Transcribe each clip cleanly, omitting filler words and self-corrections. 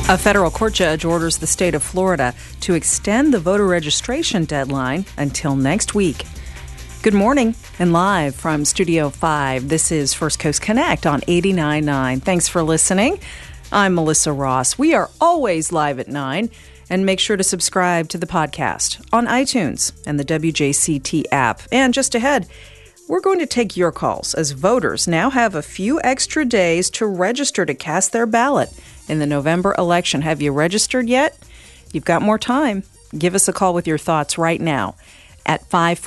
A federal court judge orders the state of Florida to extend the voter registration deadline until next week. Good morning, and live from Studio 5, this is First Coast Connect on 89.9. Thanks for listening. I'm Melissa Ross. We are always live at 9, and make sure to subscribe to the podcast on iTunes and the WJCT app. And just ahead, we're going to take your calls as voters now have a few extra days to register to cast their ballot in the November election. Have you registered yet? You've got more time. Give us a call with your thoughts right now at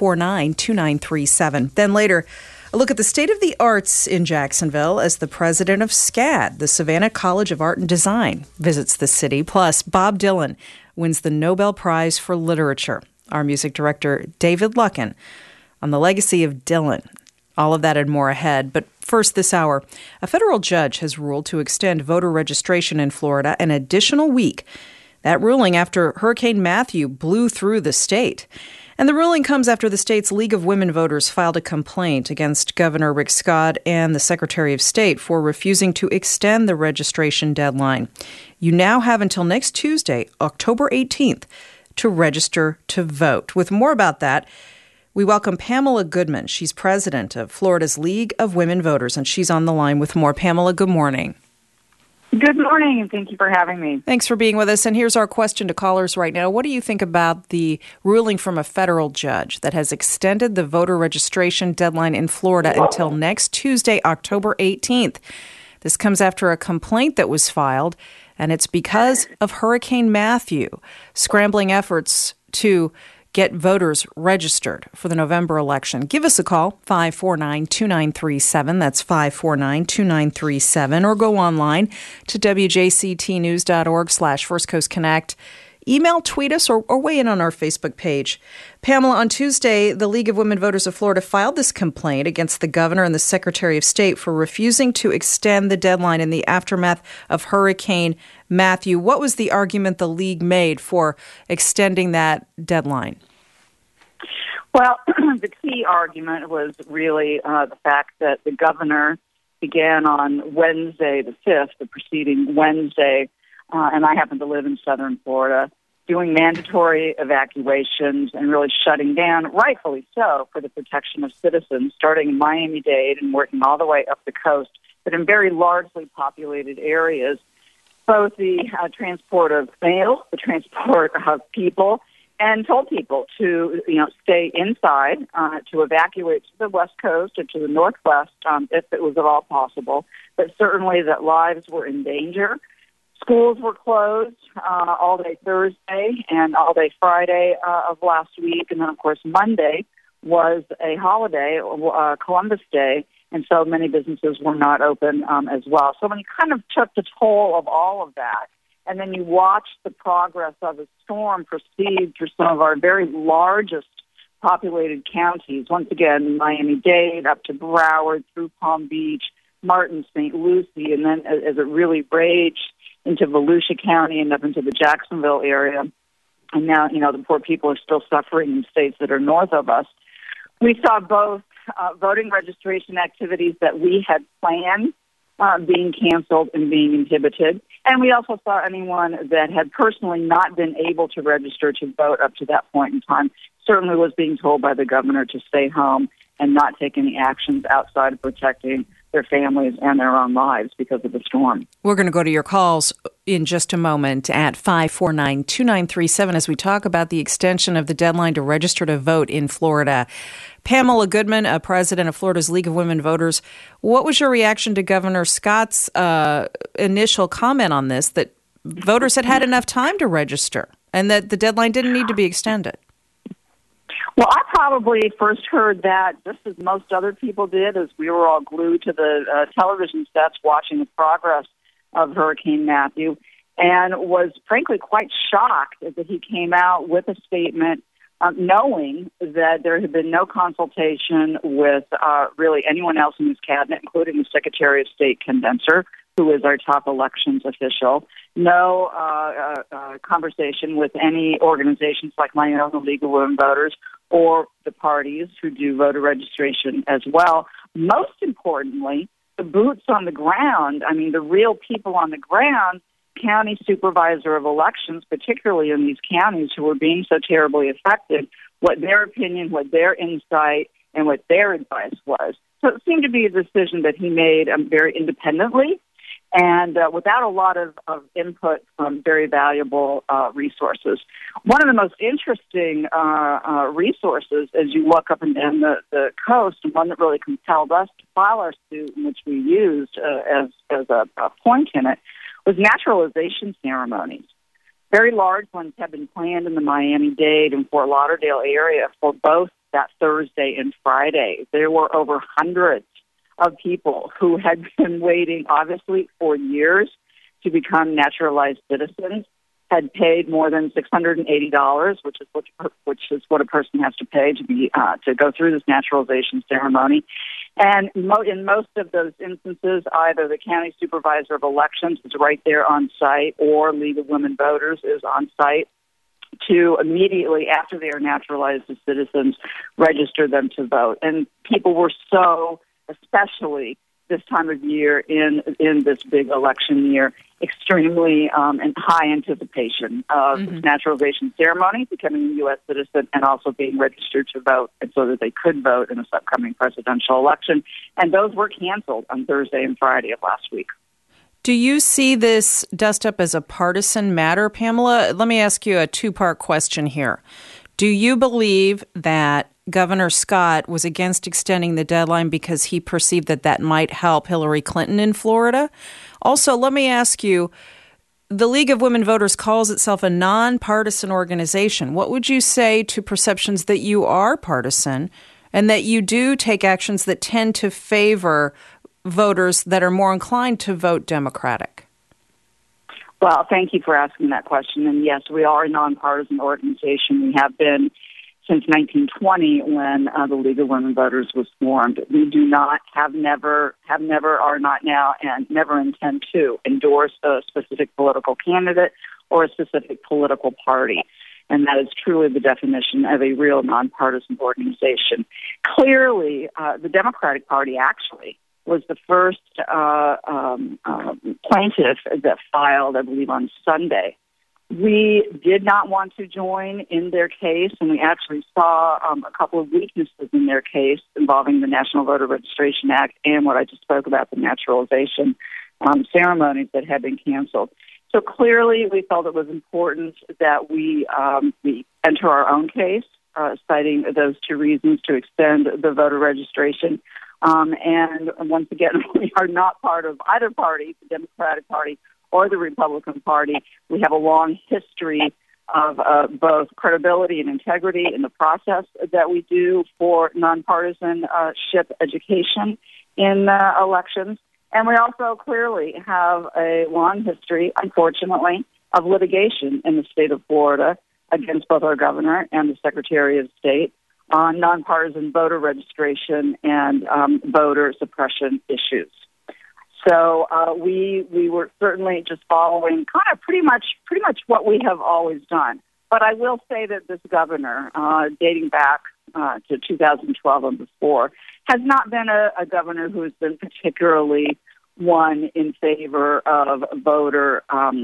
549-2937. Then later, a look at the state of the arts in Jacksonville as the president of SCAD, the Savannah College of Art and Design, visits the city. Plus, Bob Dylan wins the Nobel Prize for Literature. Our music director, David Luckin, on the legacy of Dylan. All of that and more ahead. But first this hour, a federal judge has ruled to extend voter registration in Florida an additional week. That ruling after Hurricane Matthew blew through the state. And the ruling comes after the state's League of Women Voters filed a complaint against Governor Rick Scott and the Secretary of State for refusing to extend the registration deadline. You now have until next Tuesday, October 18th, to register to vote. With more about that, we welcome Pamela Goodman. She's president of Florida's League of Women Voters, and she's on the line with more. Pamela, good morning. Good morning, and thank you for having me. Thanks for being with us. And here's our question to callers right now. What do you think about the ruling from a federal judge that has extended the voter registration deadline in Florida until next Tuesday, October 18th? This comes after a complaint that was filed, and it's because of Hurricane Matthew, scrambling efforts to get voters registered for the November election. Give us a call, 549-2937. That's 549-2937. Or go online to wjctnews.org/firstcoastconnect. Email, tweet us, or weigh in on our Facebook page. Pamela, on Tuesday, the League of Women Voters of Florida filed this complaint against the governor and the Secretary of State for refusing to extend the deadline in the aftermath of Hurricane Matthew. What was the argument the League made for extending that deadline? Well, the key argument was really the fact that the governor began on Wednesday, the 5th, the preceding Wednesday, and I happen to live in southern Florida, doing mandatory evacuations and really shutting down, rightfully so, for the protection of citizens, starting in Miami-Dade and working all the way up the coast, but in very largely populated areas, both the transport of mail, the transport of people, and told people to, stay inside, to evacuate to the West Coast or to the Northwest if it was at all possible, but certainly that lives were in danger. Schools were closed all day Thursday and all day Friday of last week. And then, of course, Monday was a holiday, Columbus Day, and so many businesses were not open as well. So when you kind of took the toll of all of that, and then you watched the progress of the storm proceed through some of our very largest populated counties, once again, Miami-Dade up to Broward, through Palm Beach, Martin, St. Lucie, and then as it really raged into Volusia County and up into the Jacksonville area. And now, the poor people are still suffering in states that are north of us. We saw both voting registration activities that we had planned being canceled and being inhibited. And we also saw anyone that had personally not been able to register to vote up to that point in time certainly was being told by the governor to stay home and not take any actions outside of protecting their families and their own lives because of the storm. We're going to go to your calls in just a moment at 549-2937 as we talk about the extension of the deadline to register to vote in Florida. Pamela Goodman, president of Florida's League of Women Voters. What was your reaction to Governor Scott's initial comment on this, that voters had enough time to register and that the deadline didn't need to be extended? Well, I probably first heard that just as most other people did, as we were all glued to the television sets watching the progress of Hurricane Matthew, and was frankly quite shocked that he came out with a statement knowing that there had been no consultation with really anyone else in his cabinet, including the Secretary of State Condenser, who is our top elections official, no conversation with any organizations like my own, the League of Women Voters, or the parties who do voter registration as well. Most importantly, the boots on the ground, I mean, the real people on the ground, county supervisor of elections, particularly in these counties who were being so terribly affected, what their opinion, what their insight, and what their advice was. So it seemed to be a decision that he made very independently and without a lot of input from very valuable resources. One of the most interesting resources as you look up and down the coast, and one that really compelled us to file our suit, and which we used as a point in it, was naturalization ceremonies. Very large ones have been planned in the Miami-Dade and Fort Lauderdale area for both that Thursday and Friday. There were over hundreds of people who had been waiting, obviously, for years to become naturalized citizens, had paid more than $680, which is what a person has to pay to go through this naturalization ceremony. And in most of those instances, either the county supervisor of elections is right there on site, or League of Women Voters is on site to immediately after they are naturalized as citizens, register them to vote. And people were so, especially this time of year in this big election year, extremely in high anticipation of this naturalization ceremony, becoming a U.S. citizen, and also being registered to vote, and so that they could vote in this upcoming presidential election. And those were canceled on Thursday and Friday of last week. Do you see this dust-up as a partisan matter, Pamela? Let me ask you a two-part question here. Do you believe that Governor Scott was against extending the deadline because he perceived that might help Hillary Clinton in Florida? Also, let me ask you, the League of Women Voters calls itself a nonpartisan organization. What would you say to perceptions that you are partisan and that you do take actions that tend to favor voters that are more inclined to vote Democratic? Well, thank you for asking that question. And yes, we are a nonpartisan organization. We have been since 1920 when the League of Women Voters was formed. We do not, have never, are not now, and never intend to endorse a specific political candidate or a specific political party. And that is truly the definition of a real nonpartisan organization. Clearly, the Democratic Party actually was the first plaintiff that filed, I believe, on Sunday. We did not want to join in their case, and we actually saw a couple of weaknesses in their case involving the National Voter Registration Act and what I just spoke about, the naturalization ceremonies that had been canceled. So clearly we felt it was important that we enter our own case, citing those two reasons to extend the voter registration. And once again, we are not part of either party, the Democratic Party or the Republican Party. We have a long history of both credibility and integrity in the process that we do for nonpartisanship education in elections. And we also clearly have a long history, unfortunately, of litigation in the state of Florida against both our governor and the Secretary of State on nonpartisan voter registration and voter suppression issues. So we were certainly just following kind of pretty much what we have always done. But I will say that this governor, dating back to 2012 and before, has not been a governor who has been particularly one in favor of voter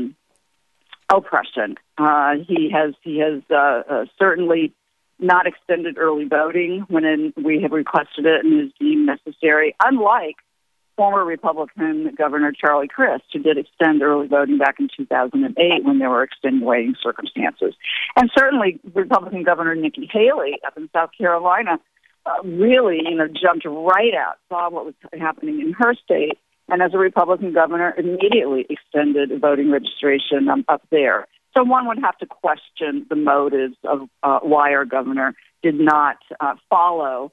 oppression. He has certainly not extended early voting when we have requested it and is deemed necessary, unlike former Republican Governor Charlie Crist, who did extend early voting back in 2008 when there were extenuating circumstances. And certainly Republican Governor Nikki Haley up in South Carolina really, jumped right out, saw what was happening in her state, and as a Republican governor, immediately extended voting registration up there. So one would have to question the motives of why our governor did not follow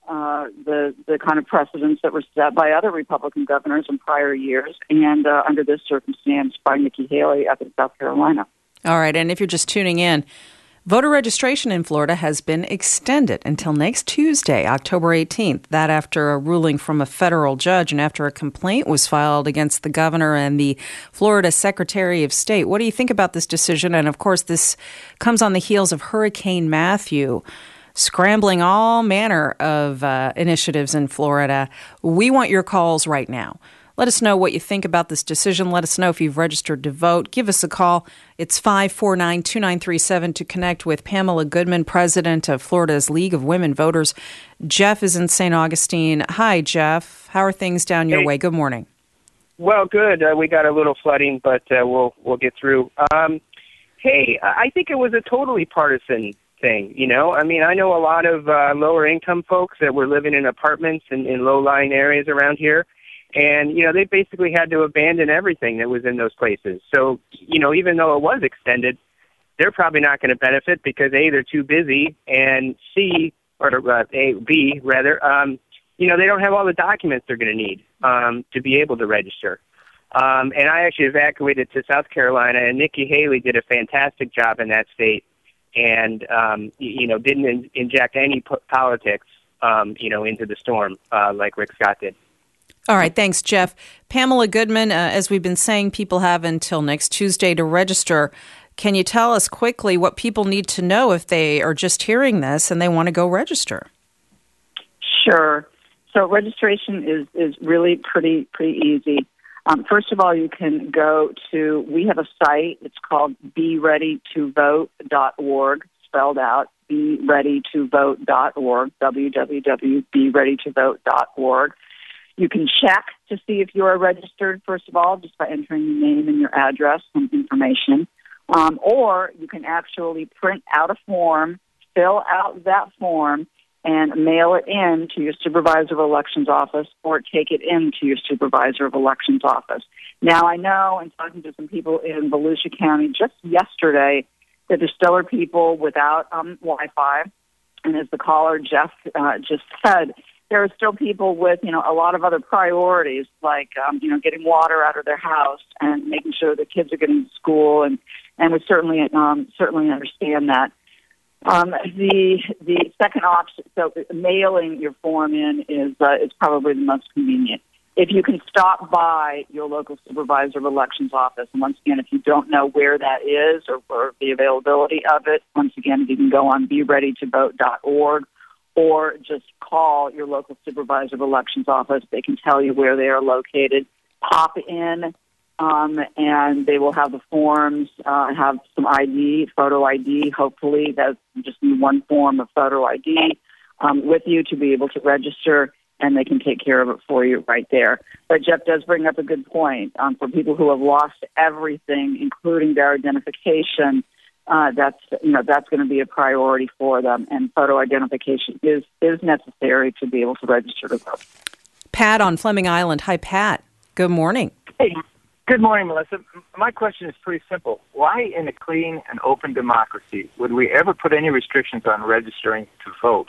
the kind of precedents that were set by other Republican governors in prior years, and under this circumstance by Nikki Haley up in South Carolina. All right, and if you're just tuning in, voter registration in Florida has been extended until next Tuesday, October 18th. That after a ruling from a federal judge and after a complaint was filed against the governor and the Florida Secretary of State. What do you think about this decision? And of course, this comes on the heels of Hurricane Matthew scrambling all manner of initiatives in Florida. We want your calls right now. Let us know what you think about this decision. Let us know if you've registered to vote. Give us a call. It's 549-2937 to connect with Pamela Goodman, president of Florida's League of Women Voters. Jeff is in St. Augustine. Hi, Jeff. How are things down your way? Good morning. Well, good. We got a little flooding, but we'll get through. Hey, I think it was a totally partisan thing, you know? I mean, I know a lot of lower-income folks that were living in apartments in low-lying areas around here, and, you know, they basically had to abandon everything that was in those places. So, you know, even though it was extended, they're probably not going to benefit because, A, they're too busy, and B, rather, you know, they don't have all the documents they're going to need to be able to register. And I actually evacuated to South Carolina, and Nikki Haley did a fantastic job in that state and, you know, didn't inject any politics, you know, into the storm like Rick Scott did. All right. Thanks, Jeff. Pamela Goodman, as we've been saying, people have until next Tuesday to register. Can you tell us quickly what people need to know if they are just hearing this and they want to go register? Sure. So registration is really pretty easy. First of all, you can go to, we have a site, it's called BeReadyToVote.org, spelled out, BeReadyToVote.org, www.BeReadyToVote.org. You can check to see if you are registered, first of all, just by entering your name and your address and information. Or you can actually print out a form, fill out that form, and mail it in to your supervisor of elections office or take it into your supervisor of elections office. Now, I know, in talking to some people in Volusia County just yesterday, that there still are people without Wi-Fi. And as the caller, Jeff, just said, there are still people with, you know, a lot of other priorities, like, you know, getting water out of their house and making sure the kids are getting to school. And we certainly understand that. The second option, so mailing your form in is probably the most convenient. If you can stop by your local supervisor of elections office, and once again, if you don't know where that is or the availability of it, once again, you can go on BeReadyToVote.org or just call your local supervisor of elections office. They can tell you where they are located. Pop in. And they will have the forms, have some ID, photo ID, hopefully. That's just one form of photo ID with you to be able to register, and they can take care of it for you right there. But Jeff does bring up a good point. For people who have lost everything, including their identification, that's going to be a priority for them, and photo identification is necessary to be able to register to vote. Pat on Fleming Island. Hi, Pat. Good morning. Hey. Good morning, Melissa. My question is pretty simple. Why in a clean and open democracy would we ever put any restrictions on registering to vote?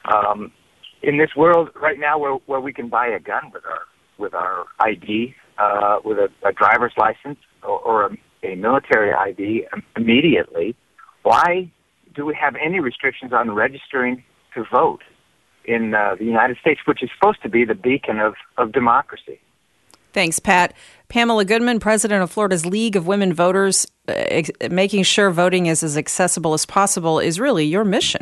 In this world right now where we can buy a gun with our ID, with a driver's license or a military ID immediately, why do we have any restrictions on registering to vote in the United States, which is supposed to be the beacon of democracy? Thanks, Pat. Pamela Goodman, president of Florida's League of Women Voters, making sure voting is as accessible as possible is really your mission.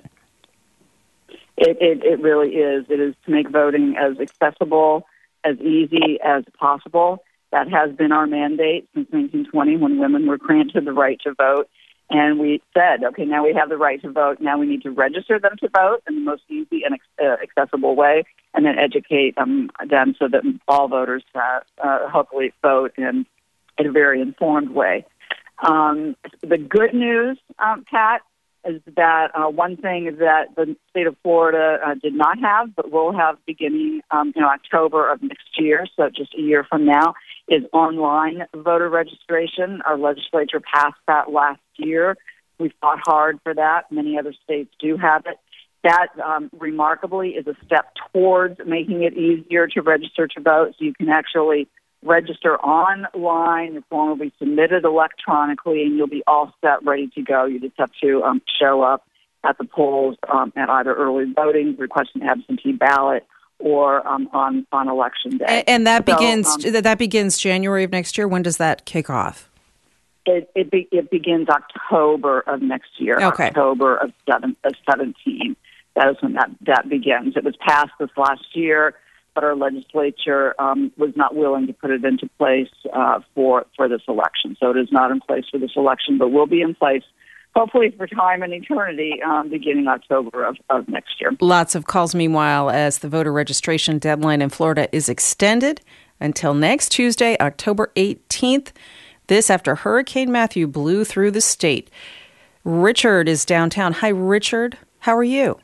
It really is. It is to make voting as accessible, as easy as possible. That has been our mandate since 1920 when women were granted the right to vote. And we said, okay, now we have the right to vote. Now we need to register them to vote in the most easy and accessible way, and then educate them so that all voters hopefully vote in a very informed way. The good news, Pat, is that one thing that the state of Florida did not have, but will have beginning in October of next year, so just a year from now, is online voter registration. Our legislature passed that last year. We fought hard for that. Many other states do have it. That, remarkably, is a step towards making it easier to register to vote. So you can actually register online. The form will be submitted electronically, and you'll be all set, ready to go. You just have to show up at the polls at either early voting, request an absentee ballot, or on election day. And that begins January of next year. When does that kick off? It begins October of next year. Okay. October of 17. That is when that begins. It was passed this last year. but our legislature was not willing to put it into place for this election. So it is not in place for this election, but will be in place hopefully for time and eternity beginning October of next year. Lots of calls, meanwhile, as the voter registration deadline in Florida is extended until next Tuesday, October 18th. This after Hurricane Matthew blew through the state. Richard is downtown. Hi, Richard. How are you?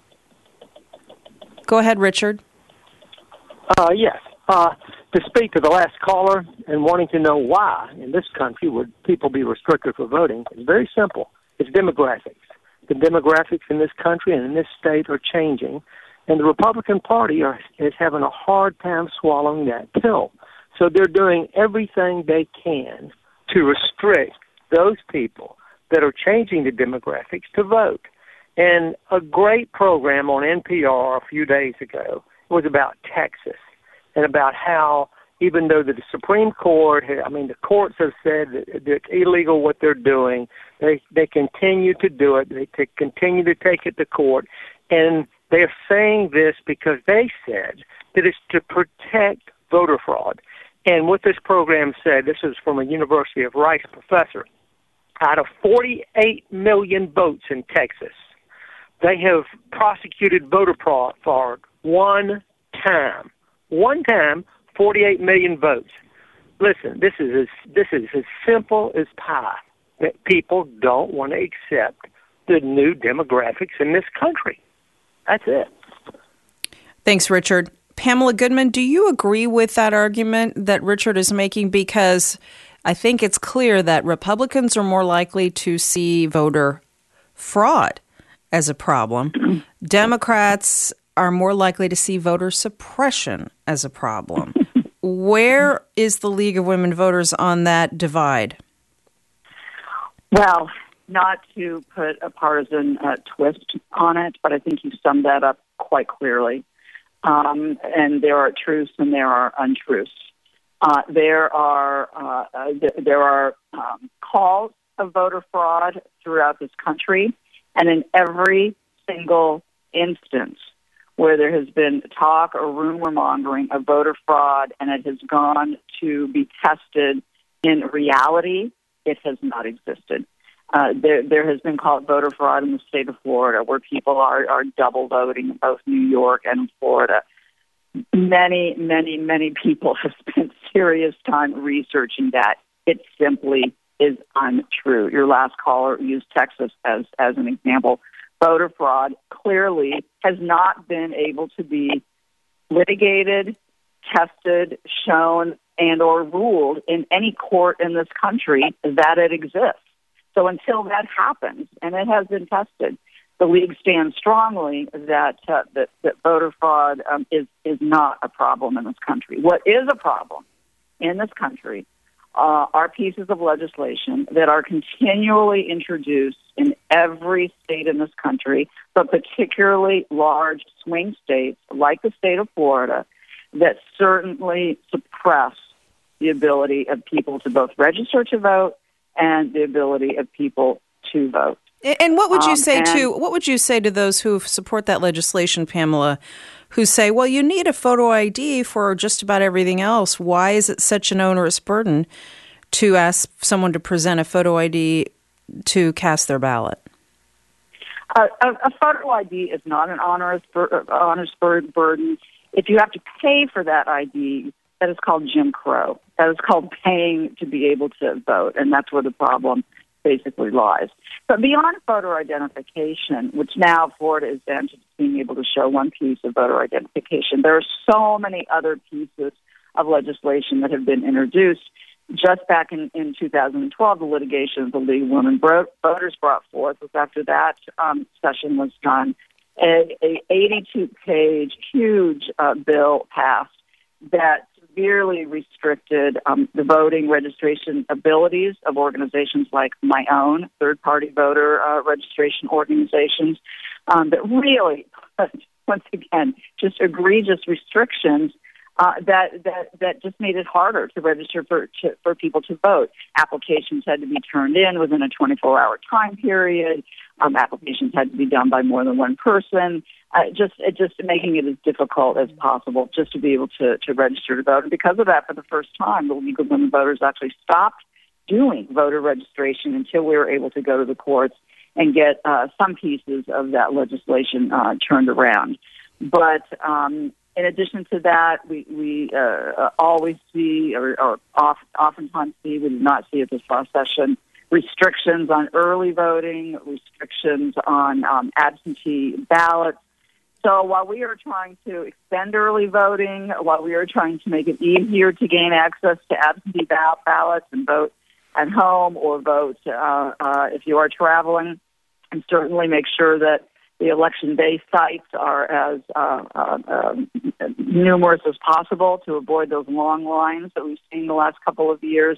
Go ahead, Richard. Yes. To speak to the last caller and wanting to know why in this country would people be restricted for voting, it's very simple. It's demographics. The demographics in this country and in this state are changing, and the Republican Party is having a hard time swallowing that pill. So they're doing everything they can to restrict those people that are changing the demographics to vote. And a great program on NPR a few days ago was about Texas and about how even though the Supreme Court, the courts have said that it's illegal what they're doing, they continue to do it. They continue to take it to court. And they're saying this because they said that it's to protect voter fraud. And what this program said, this is from a University of Rice professor, out of 48 million votes in Texas, they have prosecuted voter fraud one time. One time, 48 million votes. Listen, this is as simple as pie, that people don't want to accept the new demographics in this country. That's it. Thanks, Richard. Pamela Goodman, do you agree with that argument that Richard is making? Because I think it's clear that Republicans are more likely to see voter fraud as a problem. Democrats are more likely to see voter suppression as a problem. Where is the League of Women Voters on that divide? Well, not to put a partisan twist on it, but I think you summed that up quite clearly. And there are truths and there are untruths. There are calls of voter fraud throughout this country, and in every single instance where there has been talk or rumor mongering of voter fraud and it has gone to be tested in reality, it has not existed. There has been called voter fraud in the state of Florida, where people are double voting in both New York and Florida. Many, many, many people have spent serious time researching that. It simply is untrue. Your last caller used Texas as an example. Voter fraud clearly has not been able to be litigated, tested, shown, and or ruled in any court in this country that it exists. So until that happens, and it has been tested, the League stands strongly that voter fraud is not a problem in this country. What is a problem in this country are pieces of legislation that are continually introduced in every state in this country, but particularly large swing states like the state of Florida, that certainly suppress the ability of people to both register to vote and the ability of people to vote. And what would you say to those who support that legislation, Pamela, who say, well, you need a photo ID for just about everything else. Why is it such an onerous burden to ask someone to present a photo ID to cast their ballot? A photo ID is not an onerous burden. If you have to pay for that ID, that is called Jim Crow. That is called paying to be able to vote, and that's where the problem basically lies. But beyond voter identification, which now Florida is down to being able to show one piece of voter identification, there are so many other pieces of legislation that have been introduced. Just back in 2012, the litigation of the League of Women Voters brought forth was after that session was done. A 82-page, huge bill passed that severely restricted the voting registration abilities of organizations like my own, third-party voter registration organizations, that really, once again, just egregious restrictions that just made it harder to register for people to vote. Applications had to be turned in within a 24-hour time period. Applications had to be done by more than one person. Just making it as difficult as possible just to be able to register to vote. And because of that, for the first time, the League of Women Voters actually stopped doing voter registration until we were able to go to the courts and get some pieces of that legislation turned around. But in addition to that, we always see, or oftentimes see, we did not see at this last session, restrictions on early voting, restrictions on absentee ballots. So while we are trying to extend early voting, while we are trying to make it easier to gain access to absentee ballots and vote at home or vote if you are traveling, and certainly make sure that the election day sites are as numerous as possible to avoid those long lines that we've seen the last couple of years.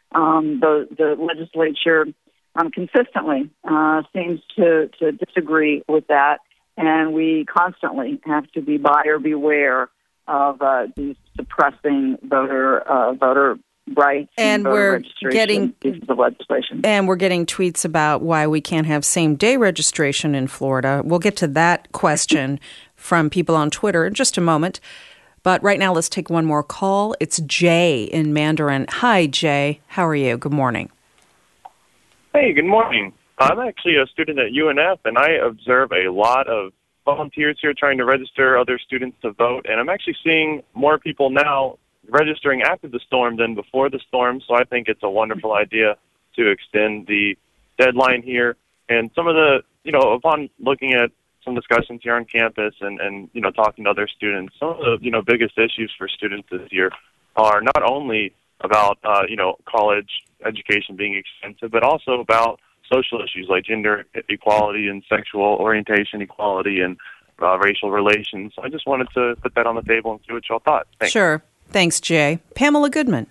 The legislature consistently seems to disagree with that, and we constantly have to be buyer beware of these suppressing voter rights and we're getting pieces of legislation. And we're getting tweets about why we can't have same-day registration in Florida. We'll get to that question from people on Twitter in just a moment. But right now, let's take one more call. It's Jay in Mandarin. Hi, Jay. How are you? Good morning. Hey, good morning. I'm actually a student at UNF, and I observe a lot of volunteers here trying to register other students to vote. And I'm actually seeing more people now registering after the storm than before the storm, so I think it's a wonderful idea to extend the deadline here. And some of the, upon looking at some discussions here on campus and talking to other students, some of the, biggest issues for students this year are not only about, college education being expensive, but also about social issues like gender equality and sexual orientation equality and racial relations. I just wanted to put that on the table and see what y'all thought. Thanks. Sure. Thanks, Jay. Pamela Goodman.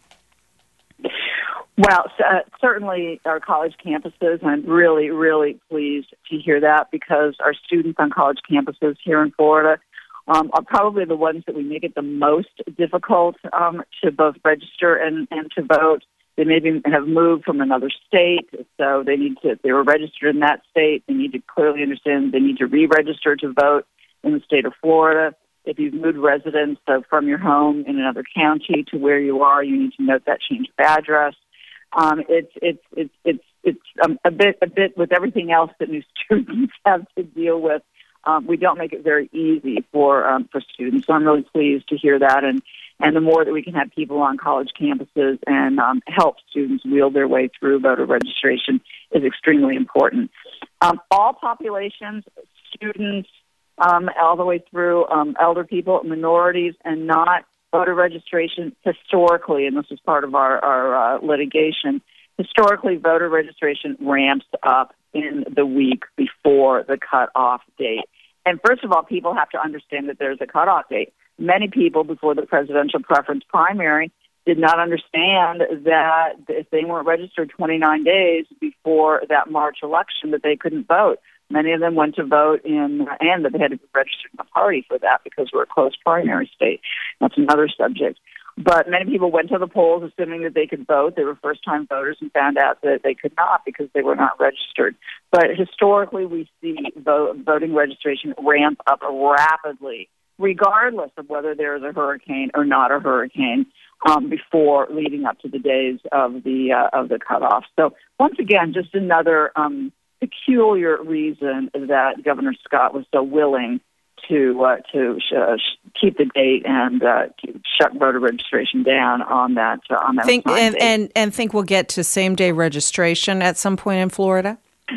Well, certainly our college campuses, I'm really, really pleased to hear that because our students on college campuses here in Florida are probably the ones that we make it the most difficult to both register and to vote. They maybe have moved from another state, so if they were registered in that state, they need to clearly understand they need to re-register to vote in the state of Florida. If you've moved residence from your home in another county to where you are, you need to note that change of address. It's a bit with everything else that new students have to deal with. We don't make it very easy for students. So I'm really pleased to hear that, and the more that we can have people on college campuses and help students wheel their way through voter registration is extremely important. All populations, students, all the way through elder people, minorities, and not voter registration historically, and this is part of our litigation, historically voter registration ramps up in the week before the cutoff date. And first of all, people have to understand that there's a cutoff date. Many people before the presidential preference primary did not understand that if they weren't registered 29 days before that March election that they couldn't vote. Many of them went to vote and that they had to be registered in the party for that because we're a closed primary state. That's another subject. But many people went to the polls assuming that they could vote. They were first-time voters and found out that they could not because they were not registered. But historically, we see voting registration ramp up rapidly, regardless of whether there is a hurricane or not a hurricane, before leading up to the days of the cutoff. So once again, just another peculiar reason that Governor Scott was so willing to keep the date and shut voter registration down on that. And think we'll get to same day registration at some point in Florida.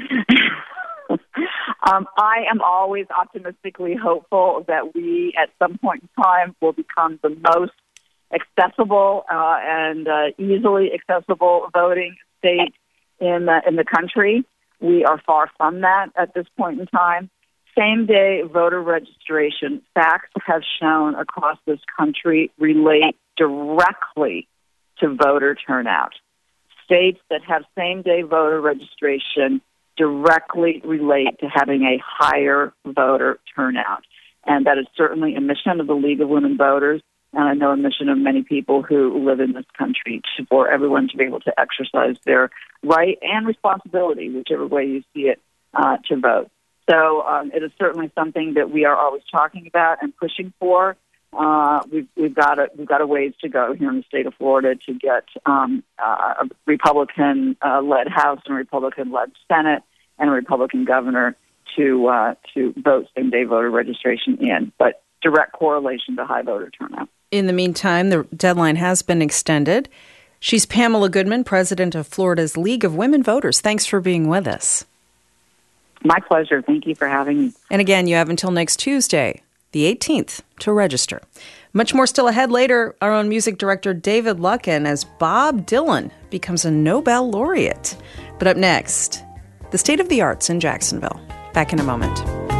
I am always optimistically hopeful that we, at some point in time, will become the most accessible and easily accessible voting state in the country. We are far from that at this point in time. Same-day voter registration, facts have shown across this country, relate directly to voter turnout. States that have same-day voter registration directly relate to having a higher voter turnout. And that is certainly a mission of the League of Women Voters. and I know a mission of many people who live in this country for everyone to be able to exercise their right and responsibility, whichever way you see it, to vote. So it is certainly something that we are always talking about and pushing for. We've got a ways to go here in the state of Florida to get a Republican-led House and a Republican-led Senate and a Republican governor to vote same-day voter registration in, but direct correlation to high voter turnout. In the meantime, the deadline has been extended. She's Pamela Goodman, president of Florida's League of Women Voters. Thanks for being with us. My pleasure. Thank you for having me. And again, you have until next Tuesday, the 18th, to register. Much more still ahead later. Our own music director, David Luckin, as Bob Dylan becomes a Nobel laureate. But up next, the state of the arts in Jacksonville. Back in a moment.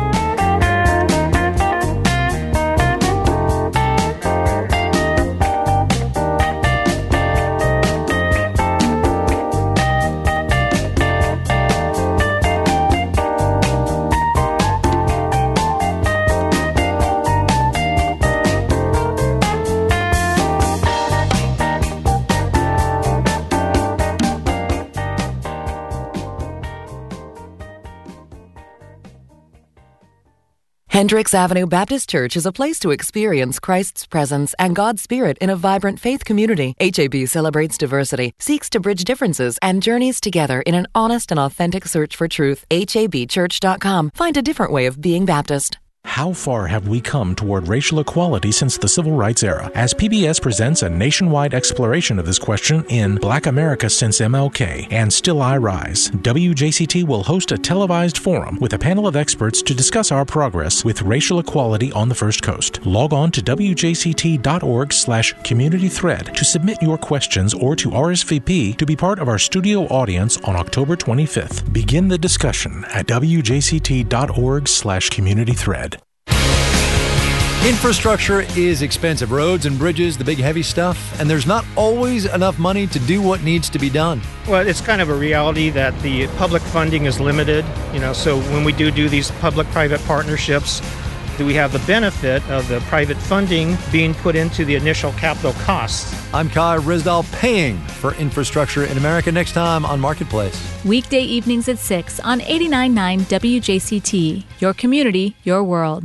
Hendricks Avenue Baptist Church is a place to experience Christ's presence and God's Spirit in a vibrant faith community. HAB celebrates diversity, seeks to bridge differences, and journeys together in an honest and authentic search for truth. HABchurch.com. Find a different way of being Baptist. How far have we come toward racial equality since the Civil Rights era? As PBS presents a nationwide exploration of this question in Black America Since MLK and Still I Rise, WJCT will host a televised forum with a panel of experts to discuss our progress with racial equality on the First Coast. Log on to wjct.org/community thread to submit your questions or to RSVP to be part of our studio audience on October 25th. Begin the discussion at wjct.org/community thread. Infrastructure is expensive. Roads and bridges, the big heavy stuff, and there's not always enough money to do what needs to be done. Well, it's kind of a reality that the public funding is limited, so when we do these public-private partnerships, do we have the benefit of the private funding being put into the initial capital costs? I'm Kai Risdal, paying for infrastructure in America, next time on Marketplace. Weekday evenings at 6 on 89.9 WJCT. Your community, your world.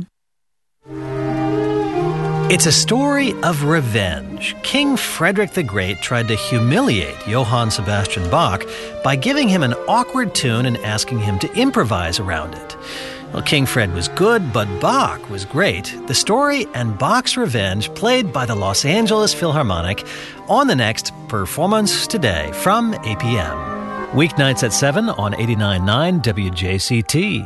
It's a story of revenge. King Frederick the Great tried to humiliate Johann Sebastian Bach by giving him an awkward tune and asking him to improvise around it. Well, King Fred was good, but Bach was great. The story and Bach's revenge, played by the Los Angeles Philharmonic on the next Performance Today from APM. Weeknights at 7 on 89.9 WJCT.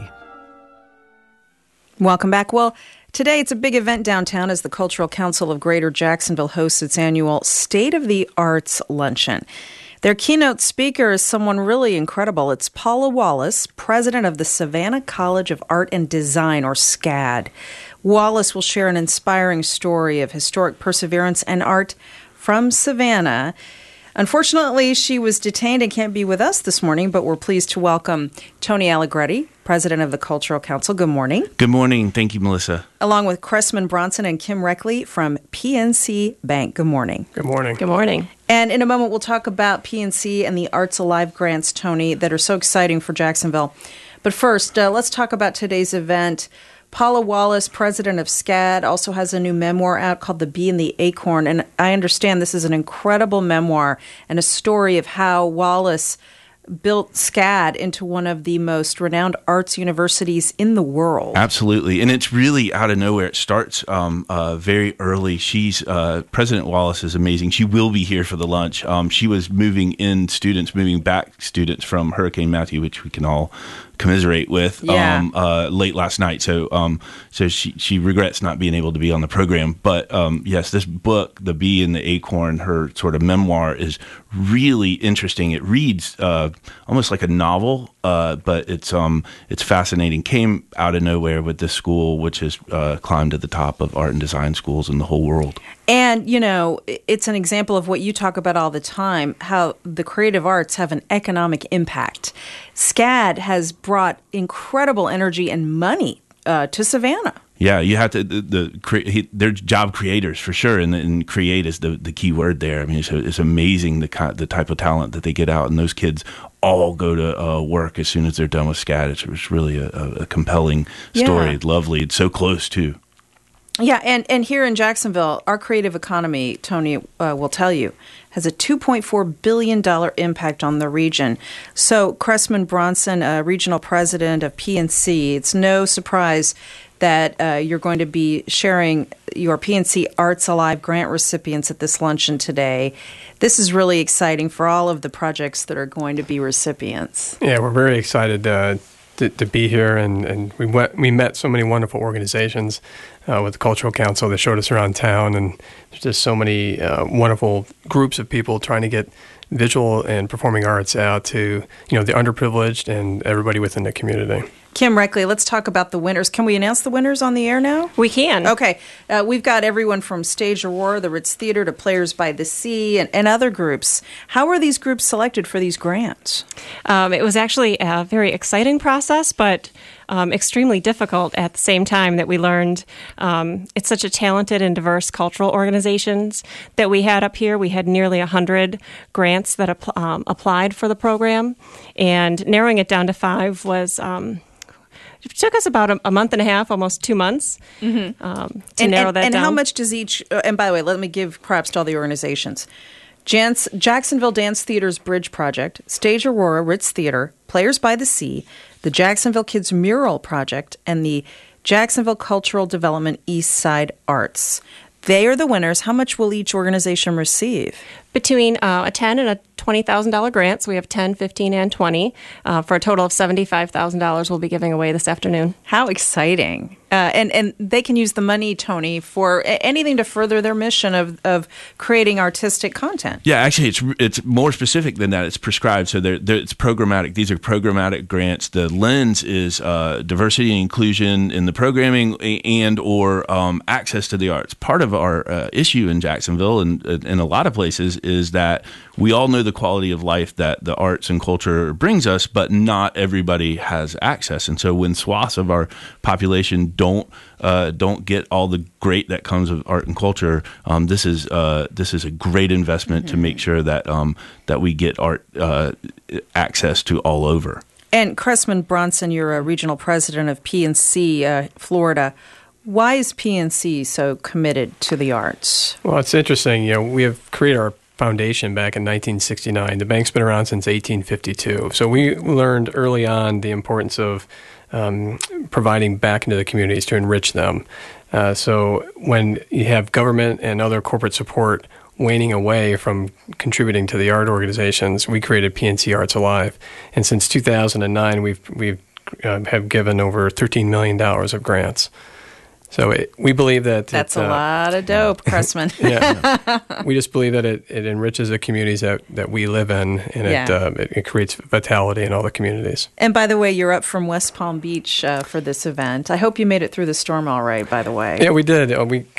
Welcome back. Well, today it's a big event downtown as the Cultural Council of Greater Jacksonville hosts its annual State of the Arts Luncheon. Their keynote speaker is someone really incredible. It's Paula Wallace, president of the Savannah College of Art and Design, or SCAD. Wallace will share an inspiring story of historic perseverance and art from Savannah. Unfortunately, she was detained and can't be with us this morning, but we're pleased to welcome Tony Allegretti, president of the Cultural Council. Good morning. Good morning. Thank you, Melissa. Along with Cressman Bronson and Kim Reckley from PNC Bank. Good morning. Good morning. Good morning. And in a moment, we'll talk about PNC and the Arts Alive grants, Tony, that are so exciting for Jacksonville. But first, let's talk about today's event. Paula Wallace, president of SCAD, also has a new memoir out called The Bee and the Acorn. And I understand this is an incredible memoir and a story of how Wallace built SCAD into one of the most renowned arts universities in the world. Absolutely. And it's really out of nowhere. It starts very early. President Wallace is amazing. She will be here for the lunch. She was moving back students from Hurricane Matthew, which we can all commiserate with, late last night. So she regrets not being able to be on the program. But yes, this book, The Bee and the Acorn, her sort of memoir, is really interesting. It reads almost like a novel, but it's fascinating. Came out of nowhere with this school, which has climbed to the top of art and design schools in the whole world. And, it's an example of what you talk about all the time, how the creative arts have an economic impact. SCAD has brought incredible energy and money to Savannah. Yeah, you have to. They're job creators for sure, and create is the key word there. I mean, it's amazing the type of talent that they get out, and those kids all go to work as soon as they're done with SCAD. It's really a compelling story. Lovely. It's so close too. Yeah, and here in Jacksonville, our creative economy, Tony will tell you, has a $2.4 billion impact on the region. So Cressman Bronson, regional president of PNC, it's no surprise that you're going to be sharing your PNC Arts Alive grant recipients at this luncheon today. This is really exciting for all of the projects that are going to be recipients. Yeah, we're very excited to be here, and we met so many wonderful organizations with the Cultural Council that showed us around town, and there's just so many wonderful groups of people trying to get visual and performing arts out to the underprivileged and everybody within the community. Kim Reckley, let's talk about the winners. Can we announce the winners on the air now? We can. Okay. We've got everyone from Stage Aurora, the Ritz Theater, to Players by the Sea, and other groups. How were these groups selected for these grants? It was actually a very exciting process, but extremely difficult at the same time that we learned it's such a talented and diverse cultural organizations that we had up here. We had nearly 100 grants that applied for the program, and narrowing it down to 5 was... it took us about a month and a half, almost 2 months, to narrow that down. And how much does each... and by the way, let me give props to all the organizations. Jacksonville Dance Theater's Bridge Project, Stage Aurora, Ritz Theater, Players by the Sea, the Jacksonville Kids Mural Project, and the Jacksonville Cultural Development East Side Arts. They are the winners. How much will each organization receive? Between a $10,000 and a $20,000 grant, so we have 10, 15, and 20, for a total of $75,000 we'll be giving away this afternoon. How exciting. And they can use the money, Tony, for anything to further their mission of creating artistic content. Yeah, actually, it's more specific than that. It's prescribed, so it's programmatic. These are programmatic grants. The lens is diversity and inclusion in the programming and or access to the arts. Part of our issue in Jacksonville and in a lot of places is that we all know the quality of life that the arts and culture brings us, but not everybody has access. And so when swaths of our population don't get all the great that comes with art and culture, this is a great investment to make sure that that we get art access to all over. And Cressman Bronson, you're a regional president of PNC Florida. Why is PNC so committed to the arts? Well, it's interesting. We have created our foundation back in 1969. The bank's been around since 1852. So we learned early on the importance of providing back into the communities to enrich them. So when you have government and other corporate support waning away from contributing to the art organizations, we created PNC Arts Alive. And since 2009, we've have given over $13 million of grants. So we believe that... That's a lot of dope, Cressman. We just believe that it enriches the communities that we live in, and it creates vitality in all the communities. And by the way, you're up from West Palm Beach for this event. I hope you made it through the storm all right, by the way. Yeah, we did.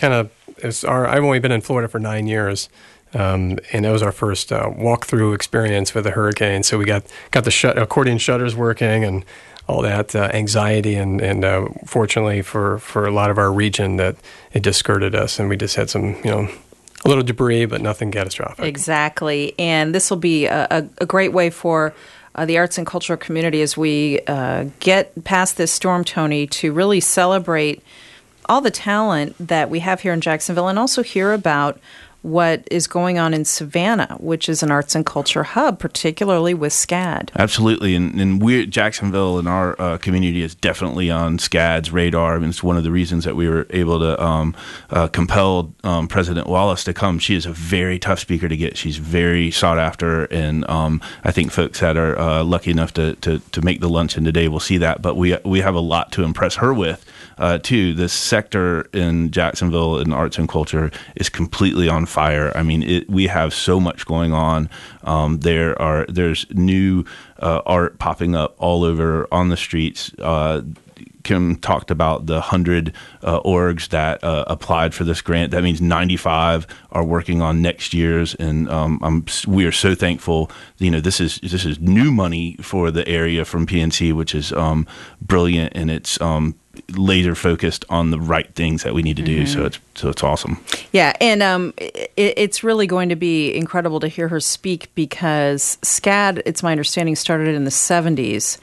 I've only been in Florida for 9 years, and that was our first walk-through experience with a hurricane. So we got the accordion shutters working and all that anxiety, and fortunately for a lot of our region, that it just skirted us, and we just had some, a little debris, but nothing catastrophic. Exactly, and this will be a great way for the arts and cultural community as we get past this storm, Tony, to really celebrate all the talent that we have here in Jacksonville, and also hear about what is going on in Savannah, which is an arts and culture hub, particularly with SCAD. Absolutely, and Jacksonville and our community is definitely on SCAD's radar. I mean, it's one of the reasons that we were able to compel President Wallace to come. She is a very tough speaker to get. She's very sought after, and I think folks that are lucky enough to make the luncheon today will see that. But we have a lot to impress her with, too. This sector in Jacksonville in arts and culture is completely on fire. I mean, we have so much going on. There's new art popping up all over on the streets. Kim talked about the 100 orgs that applied for this grant. That means 95 are working on next year's, and we are so thankful. This is new money for the area from PNC, which is brilliant, and it's laser focused on the right things that we need to do. So it's awesome. Yeah, and it's really going to be incredible to hear her speak because SCAD, it's my understanding, started in the 70s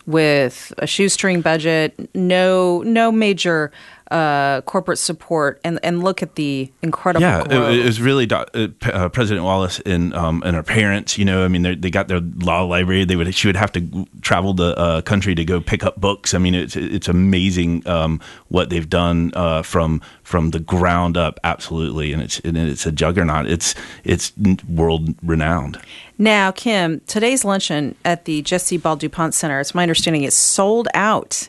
with a shoestring budget, no major corporate support, and look at the incredible growth. It was really President Wallace and her parents. I mean, they got their law library. She would have to travel the country to go pick up books. I mean, it's amazing what they've done from the ground up. Absolutely, and it's a juggernaut. It's world renowned. Now, Kim, today's luncheon at the Jessie Ball DuPont Center, it's my understanding, is sold out.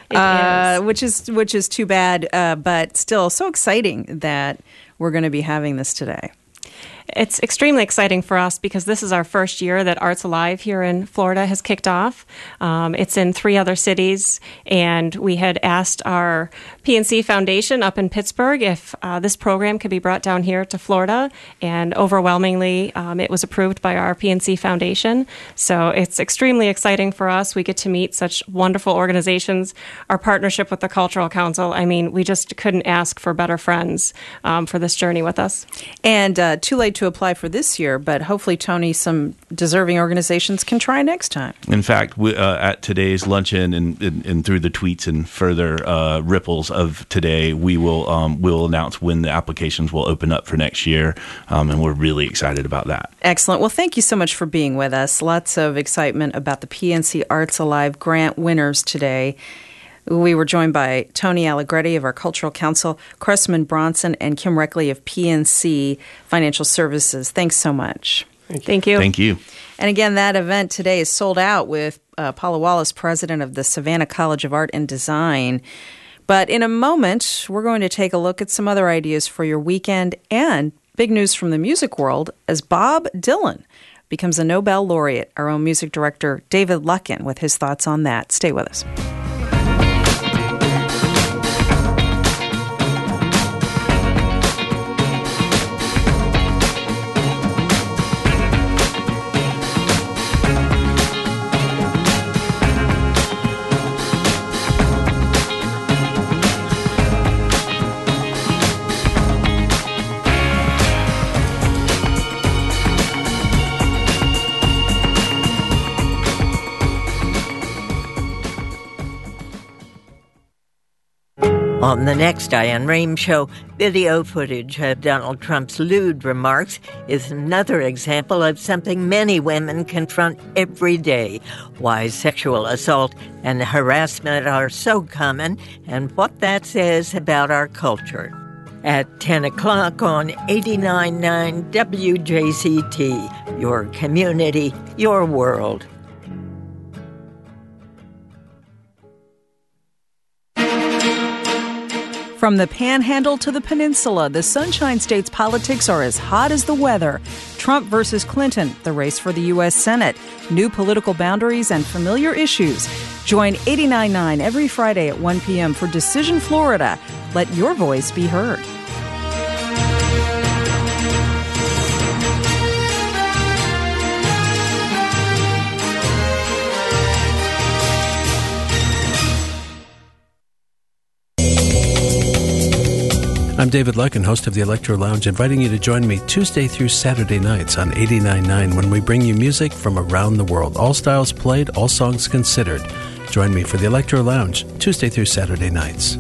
Which is too bad, but still so exciting that we're going to be having this today. It's extremely exciting for us because this is our first year that Arts Alive here in Florida has kicked off. It's in 3 other cities, and we had asked our PNC Foundation up in Pittsburgh if this program could be brought down here to Florida, and overwhelmingly it was approved by our PNC Foundation. So it's extremely exciting for us. We get to meet such wonderful organizations. Our partnership with the Cultural Council, I mean, we just couldn't ask for better friends for this journey with us. And too late to apply for this year, but hopefully, Tony, some deserving organizations can try next time. In fact, at today's luncheon and through the tweets and further ripples of today, we'll announce when the applications will open up for next year, and we're really excited about that. Excellent. Well, thank you so much for being with us. Lots of excitement about the PNC Arts Alive grant winners today. We were joined by Tony Allegretti of our Cultural Council, Cressman Bronson, and Kim Reckley of PNC Financial Services. Thanks so much. Thank you. Thank you. And again, that event today is sold out with Paula Wallace, president of the Savannah College of Art and Design. But in a moment, we're going to take a look at some other ideas for your weekend and big news from the music world as Bob Dylan becomes a Nobel laureate. Our own music director, David Luckin, with his thoughts on that. Stay with us. On the next Diane Rehm Show, video footage of Donald Trump's lewd remarks is another example of something many women confront every day. Why sexual assault and harassment are so common and what that says about our culture. At 10 o'clock on 89.9 WJCT, your community, your world. From the Panhandle to the Peninsula, the Sunshine State's politics are as hot as the weather. Trump versus Clinton, the race for the U.S. Senate, new political boundaries and familiar issues. Join 89.9 every Friday at 1 p.m. for Decision Florida. Let your voice be heard. I'm David Luckin, host of the Electro Lounge, inviting you to join me Tuesday through Saturday nights on 89.9 when we bring you music from around the world. All styles played, all songs considered. Join me for the Electro Lounge Tuesday through Saturday nights.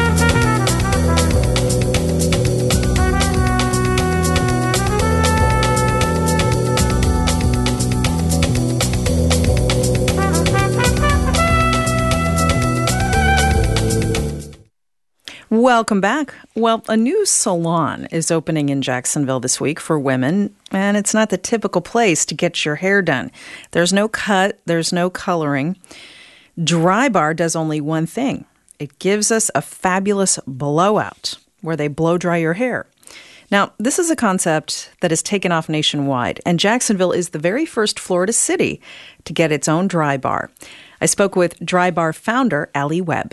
Welcome back. Well, a new salon is opening in Jacksonville this week for women, and it's not the typical place to get your hair done. There's no cut, there's no coloring. Dry Bar does only one thing. It gives us a fabulous blowout where they blow dry your hair. Now, this is a concept that has taken off nationwide, and Jacksonville is the very first Florida city to get its own Dry Bar. I spoke with Dry Bar founder Allie Webb.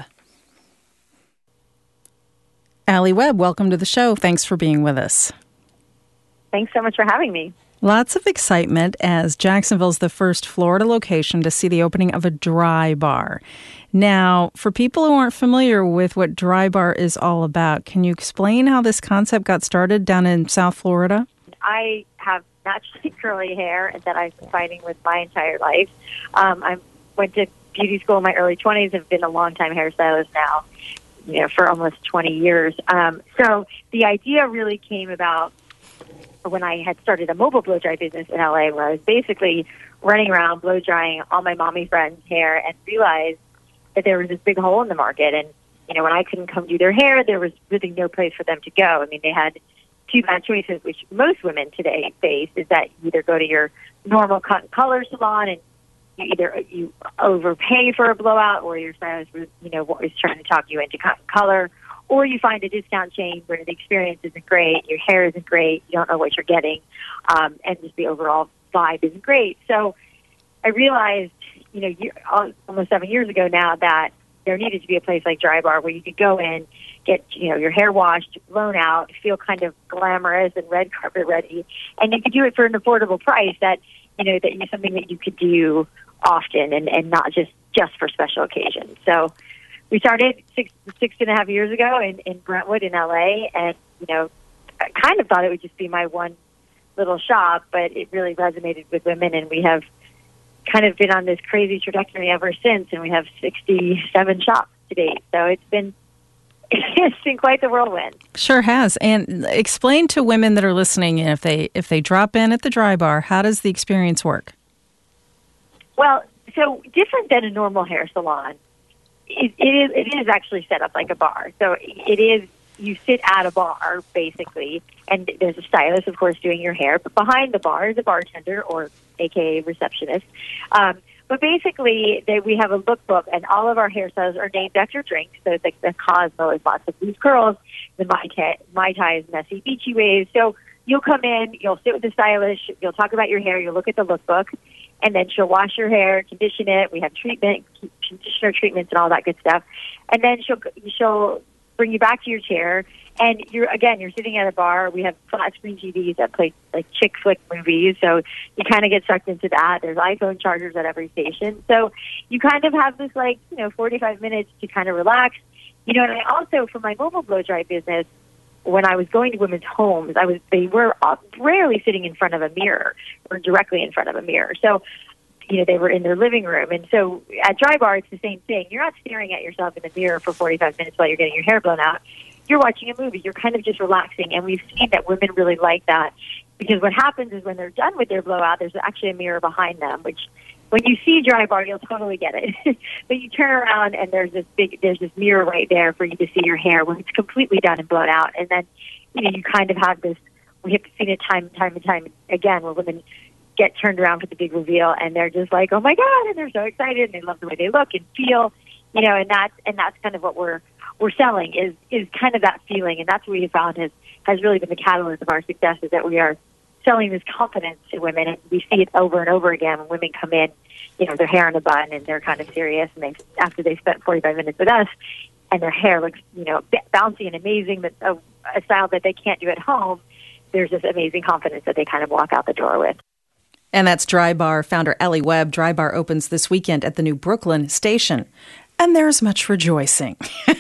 Allie Webb, welcome to the show. Thanks for being with us. Thanks so much for having me. Lots of excitement as Jacksonville's the first Florida location to see the opening of a dry bar. Now, for people who aren't familiar with what dry bar is all about, can you explain how this concept got started down in South Florida? I have naturally curly hair that I've been fighting with my entire life. I went to beauty school in my early 20s. I've been a long-time hairstylist now, for almost 20 years. So the idea really came about when I had started a mobile blow dry business in LA, where I was basically running around blow drying all my mommy friends' hair and realized that there was this big hole in the market. And, when I couldn't come do their hair, there was really no place for them to go. I mean, they had two bad choices, which most women today face, is that you either go to your normal cut and color salon and you overpay for a blowout, or your stylist is trying to talk you into cut and color, or you find a discount chain where the experience isn't great, your hair isn't great, you don't know what you're getting, and just the overall vibe isn't great. So I realized, almost 7 years ago now, that there needed to be a place like Dry Bar where you could go in, get your hair washed, blown out, feel kind of glamorous and red carpet ready, and you could do it for an affordable price that is something that you could do often and not just for special occasions. So we started six and a half years ago in Brentwood in LA, and I kind of thought it would just be my one little shop, but it really resonated with women, and we have kind of been on this crazy trajectory ever since, and we have 67 shops to date. So it's been quite the whirlwind. Sure has. And explain to women that are listening, if they drop in at the Dry Bar, how does the experience work? Well, so different than a normal hair salon, it is actually set up like a bar. So you sit at a bar, basically, and there's a stylist, of course, doing your hair, but behind the bar is a bartender, or AKA receptionist. But basically, we have a lookbook, and all of our hairstyles are named after drinks. So it's like the Cosmo is lots of loose curls, the Mai Tai is messy, beachy waves. So you'll come in, you'll sit with the stylist, you'll talk about your hair, you'll look at the lookbook, and then she'll wash your hair, condition it. We have conditioner treatments and all that good stuff. And then she'll bring you back to your chair, and you're sitting at a bar. We have flat screen TVs that play like chick flick movies, so you kind of get sucked into that. There's iPhone chargers at every station, so you kind of have this 45 minutes to kind of relax. And I also, for my mobile blow dry business, when I was going to women's homes, they were rarely sitting in front of a mirror or directly in front of a mirror. So they were in their living room. And so at Dry Bar, it's the same thing. You're not staring at yourself in the mirror for 45 minutes while you're getting your hair blown out. You're watching a movie. You're kind of just relaxing. And we've seen that women really like that, because what happens is when they're done with their blowout, there's actually a mirror behind them, which when you see Dry Bar, you'll totally get it. But you turn around and there's this mirror right there for you to see your hair when it's completely done and blown out. And then, you kind of have this, we have seen it time and time again, where women get turned around for the big reveal, and they're just like, oh my God, and they're so excited, and they love the way they look and feel, and that's kind of what we're selling is kind of that feeling. And that's what we found has really been the catalyst of our success, is that we are selling this confidence to women, and we see it over and over again when women come in, their hair in a bun, and they're kind of serious, and after they've spent 45 minutes with us, and their hair looks, bouncy and amazing, but a style that they can't do at home, there's this amazing confidence that they kind of walk out the door with. And that's Dry Bar founder Ellie Webb. Dry Bar opens this weekend at the new Brooklyn station. And there's much rejoicing.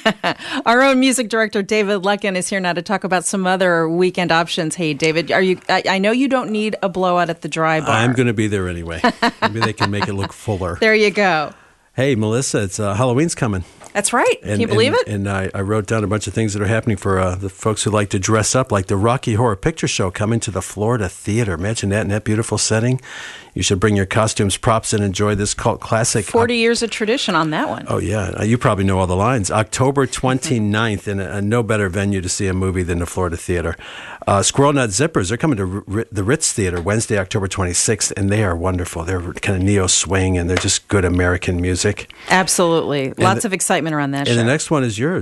Our own music director, David Luckin, is here now to talk about some other weekend options. Hey, David, I know you don't need a blowout at the Dry Bar. I'm going to be there anyway. Maybe they can make it look fuller. There you go. Hey, Melissa, it's Halloween's coming. That's right. Can you believe it? And I wrote down a bunch of things that are happening for the folks who like to dress up, like the Rocky Horror Picture Show coming to the Florida Theater. Imagine that in that beautiful setting. You should bring your costumes, props, and enjoy this cult classic. 40 years of tradition on that one. Oh, yeah. You probably know all the lines. October 29th, in no better venue to see a movie than the Florida Theater. Squirrel Nut Zippers, they're coming to the Ritz Theater Wednesday, October 26th, and they are wonderful. They're kind of neo-swing, and they're just good American music. Absolutely. Lots of excitement around that show. And the next one is yours.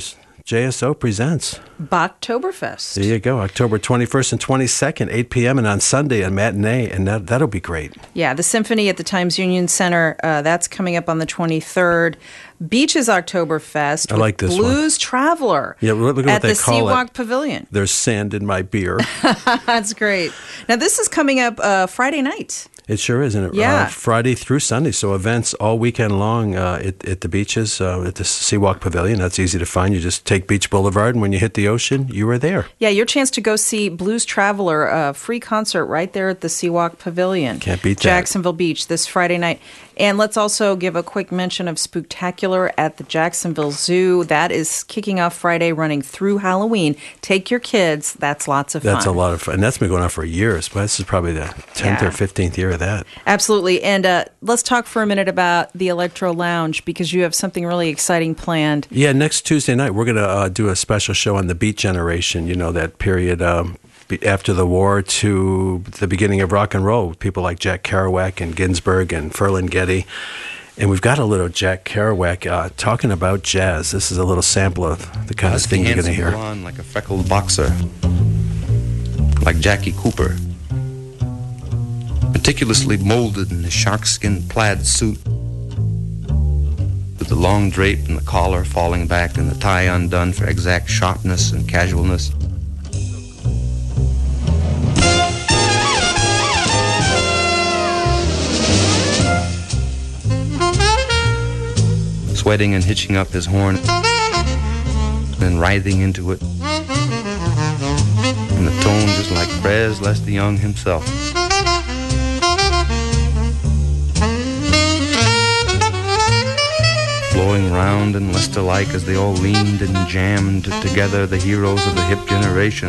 JSO presents Bachtoberfest. There you go. October 21st and 22nd, 8 p.m. and on Sunday a matinee, and that'll be great. Yeah, the Symphony at the Times Union Center, that's coming up on the 23rd. Beaches Oktoberfest. I like this Blues Traveler. Yeah, look at at what they the call Seawalk it. Pavilion. There's sand in my beer. That's great. Now, this is coming up Friday night. It sure is, isn't it? Yeah. Friday through Sunday, so events all weekend long at the beaches, at the Seawalk Pavilion. That's easy to find. You just take Beach Boulevard, and when you hit the ocean, you are there. Yeah, your chance to go see Blues Traveler, free concert right there at the Seawalk Pavilion. Can't beat that. Jacksonville Beach this Friday night. And let's also give a quick mention of Spooktacular at the Jacksonville Zoo. That is kicking off Friday, running through Halloween. Take your kids. That's lots of fun. That's a lot of fun. And that's been going on for years. But this is probably the 10th or 15th year of that. Absolutely. And let's talk for a minute about the Electro Lounge, because you have something really exciting planned. Yeah, next Tuesday night, we're going to do a special show on the Beat Generation, that period after the war to the beginning of rock and roll. People like Jack Kerouac and Ginsberg and Ferlinghetti. And we've got a little Jack Kerouac talking about jazz. This is a little sample of the kind of thing you're going to hear. Blonde, like a freckled boxer, like Jackie Cooper, meticulously molded in a sharkskin plaid suit, with the long drape and the collar falling back and the tie undone for exact sharpness and casualness. Sweating and hitching up his horn, then writhing into it, and the tone just like Prez Lester Young himself. Flowing round and Lester-like as they all leaned and jammed together, the heroes of the hip generation.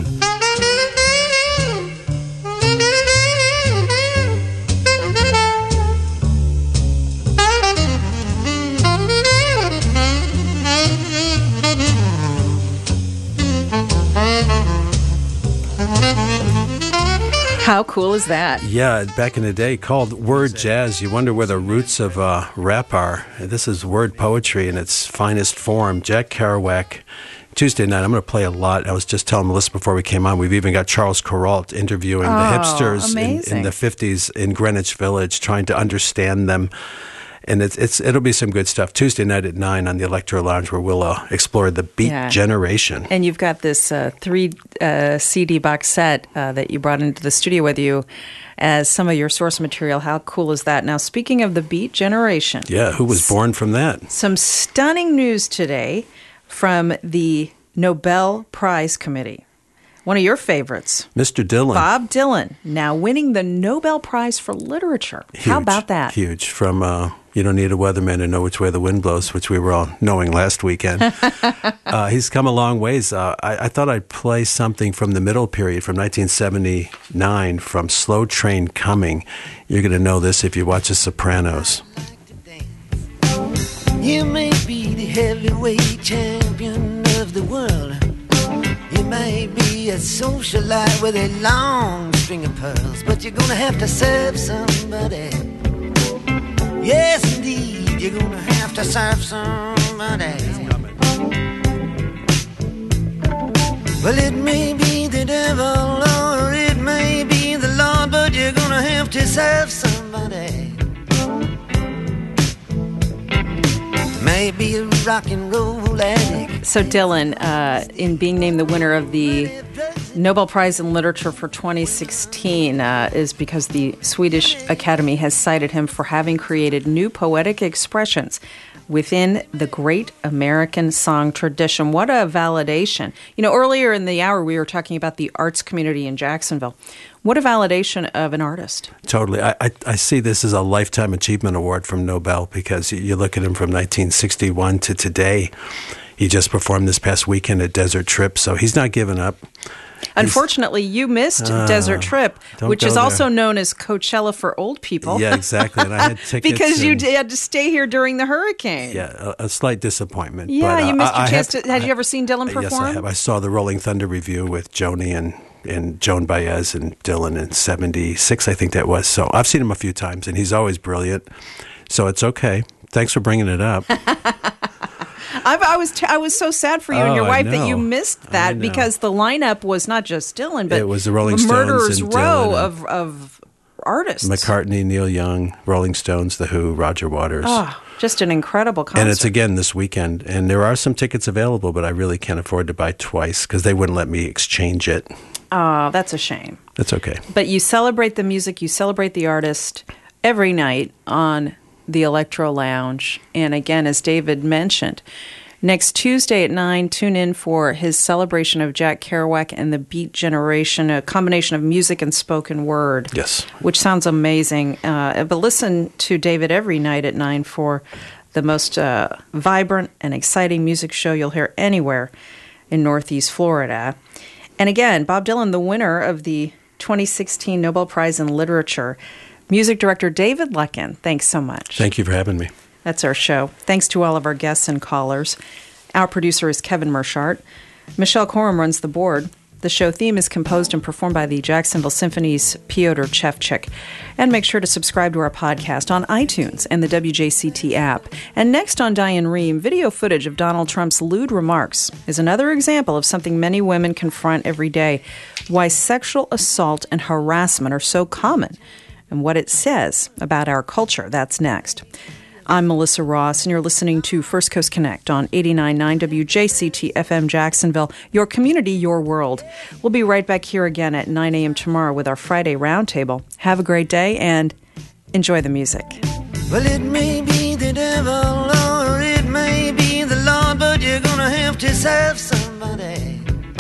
How cool is that? Yeah, back in the day, called word jazz. You wonder where the roots of rap are. This is word poetry in its finest form. Jack Kerouac. Tuesday night, I'm going to play a lot. I was just telling Melissa before we came on, we've even got Charles Kuralt interviewing the hipsters in the 50s in Greenwich Village, trying to understand them. And it'll be some good stuff. Tuesday night at 9 on the Electro Lounge, where we'll explore the Beat Generation. And you've got this 3 CD box set that you brought into the studio with you as some of your source material. How cool is that? Now, speaking of the Beat Generation. Yeah, who was born from that? Some stunning news today from the Nobel Prize Committee. One of your favorites. Mr. Dylan. Bob Dylan, now winning the Nobel Prize for Literature. Huge, how about that? Huge. From You Don't Need a Weatherman to Know Which Way the Wind Blows, which we were all knowing last weekend. He's come a long ways. I thought I'd play something from the middle period, from 1979, from Slow Train Coming. You're going to know this if you watch The Sopranos. You may be the heavyweight champion of the world. You may be a socialite with a long string of pearls, but you're gonna have to serve somebody. Yes, indeed, you're gonna have to serve somebody. Well, it may be the devil or it may be the Lord, but you're gonna have to serve somebody. Maybe a rock and roll addict. So Dylan, in being named the winner of the Nobel Prize in Literature for 2016 is because the Swedish Academy has cited him for having created new poetic expressions within the great American song tradition. What a validation. You know, earlier in the hour, we were talking about the arts community in Jacksonville. What a validation of an artist. Totally. I see this as a Lifetime Achievement Award from Nobel, because you look at him from 1961 to today. He just performed this past weekend at Desert Trip, so he's not giving up. Unfortunately, you missed Desert Trip, which is also known as Coachella for old people. Yeah, exactly. And I had tickets. Because you had to stay here during the hurricane. Yeah, a slight disappointment. Yeah, but, you missed your chance. Had you ever seen Dylan perform? Yes, I have. I saw the Rolling Thunder review with Joni and Joan Baez and Dylan in 76, I think that was. So I've seen him a few times, and he's always brilliant. So it's okay. Thanks for bringing it up. I was so sad for you and your wife that you missed that because the lineup was not just Dylan, but it was the Rolling Stones Murderer's and Row Dylan of artists. McCartney, Neil Young, Rolling Stones, The Who, Roger Waters. Oh, just an incredible concert. And it's again this weekend. And there are some tickets available, but I really can't afford to buy twice because they wouldn't let me exchange it. Oh, that's a shame. That's okay. But you celebrate the music, you celebrate the artist every night on the Electro Lounge. And again, as David mentioned, next Tuesday at 9, tune in for his celebration of Jack Kerouac and the Beat Generation, a combination of music and spoken word. Yes. Which sounds amazing. But listen to David every night at 9 for the most vibrant and exciting music show you'll hear anywhere in Northeast Florida. And again, Bob Dylan, the winner of the 2016 Nobel Prize in Literature. Music director David Lucken, thanks so much. Thank you for having me. That's our show. Thanks to all of our guests and callers. Our producer is Kevin Mershart. Michelle Coram runs the board. The show theme is composed and performed by the Jacksonville Symphony's Piotr Chevchik. And make sure to subscribe to our podcast on iTunes and the WJCT app. And next on Diane Rehm, video footage of Donald Trump's lewd remarks is another example of something many women confront every day, why sexual assault and harassment are so common, and what it says about our culture. That's next. I'm Melissa Ross, and you're listening to First Coast Connect on 89.9 WJCT FM Jacksonville, your community, your world. We'll be right back here again at 9 a.m. tomorrow with our Friday Roundtable. Have a great day and enjoy the music. Well, it may be the devil or it may be the Lord, but you're gonna have to serve somebody.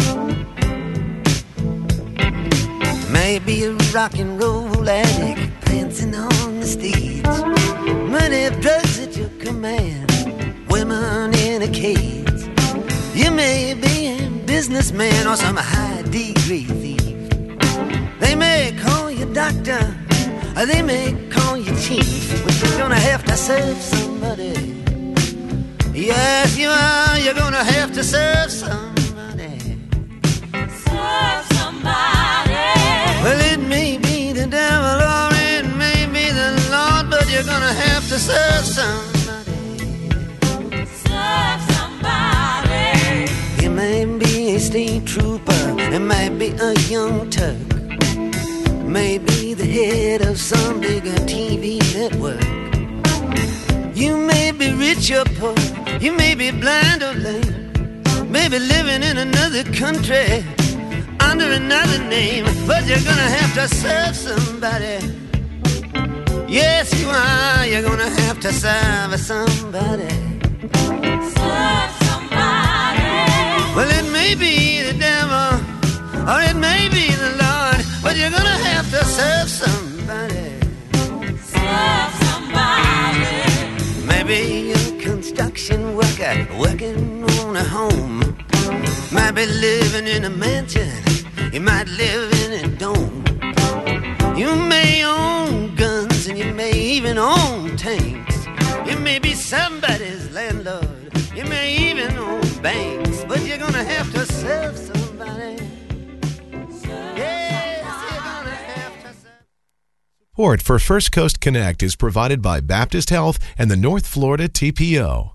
Maybe a rock and roll addict prancing on the stage, money, drugs at your command, women in a cage. You may be a businessman or some high-degree thief. They may call you doctor, or they may call you chief, but you're gonna have to serve somebody. Yes, you are. You're gonna have to serve somebody. Serve somebody. Well, it may be the devil or it may be the Lord, but you're gonna have to serve somebody. Serve somebody. You may be a state trooper, it might be a young Turk, maybe the head of some bigger TV network. You may be rich or poor, you may be blind or lame, maybe living in another country under another name, but you're gonna have to serve somebody. Yes, you are. You're gonna have to serve somebody. Serve somebody. Well, it may be the devil or it may be the Lord, but you're gonna have to serve somebody. Serve somebody. Maybe a construction worker working on a home, might be living in a mansion, you might live in a dome. You may own guns and you may even own tanks. You may be somebody's landlord, you may even own banks, but you're gonna have to serve somebody. Yes, you're gonna have to serve. Support for First Coast Connect is provided by Baptist Health and the North Florida TPO.